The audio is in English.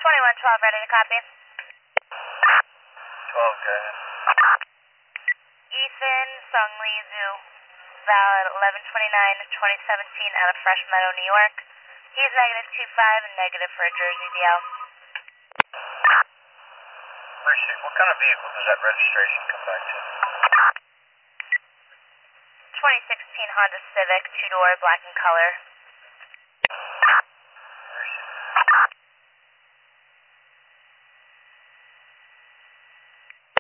2112, ready to copy. 12, go ahead. Ethan Sung Lee Zhu, valid 11/29/2017 out of Fresh Meadow, New York. He's -25 and negative for a Jersey DL. Appreciate. What kind of vehicle does that registration come back to? 2016 Honda Civic, two-door, black in color.